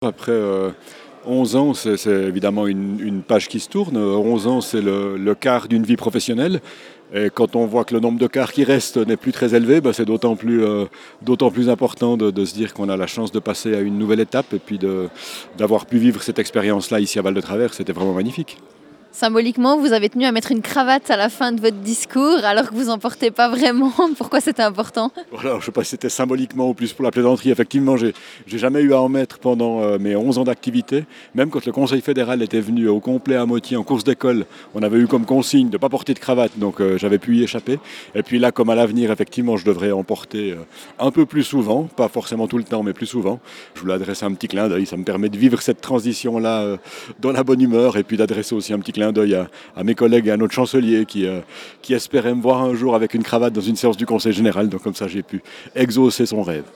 Après 11 ans, c'est évidemment une page qui se tourne. 11 ans, c'est le quart d'une vie professionnelle. Et quand on voit que le nombre de quarts qui restent n'est plus très élevé, c'est d'autant plus important de se dire qu'on a la chance de passer à une nouvelle étape et puis d'avoir pu vivre cette expérience-là ici à Val-de-Travers. C'était vraiment magnifique. Symboliquement, vous avez tenu à mettre une cravate à la fin de votre discours alors que vous n'en portez pas vraiment. Pourquoi c'était important? Voilà, je ne sais pas si c'était symboliquement ou plus pour la plaisanterie. Effectivement, j'ai jamais eu à en mettre pendant mes 11 ans d'activité. Même quand le Conseil fédéral était venu au complet à Motier en course d'école, on avait eu comme consigne de ne pas porter de cravate, donc j'avais pu y échapper. Et puis là, comme à l'avenir, effectivement, je devrais en porter un peu plus souvent, pas forcément tout le temps, mais plus souvent. Je voulais adresser un petit clin d'œil, ça me permet de vivre cette transition-là dans la bonne humeur et puis d'adresser aussi un petit clin d'œil à mes collègues et à notre chancelier qui espérait me voir un jour avec une cravate dans une séance du Conseil général. Donc comme ça, j'ai pu exaucer son rêve.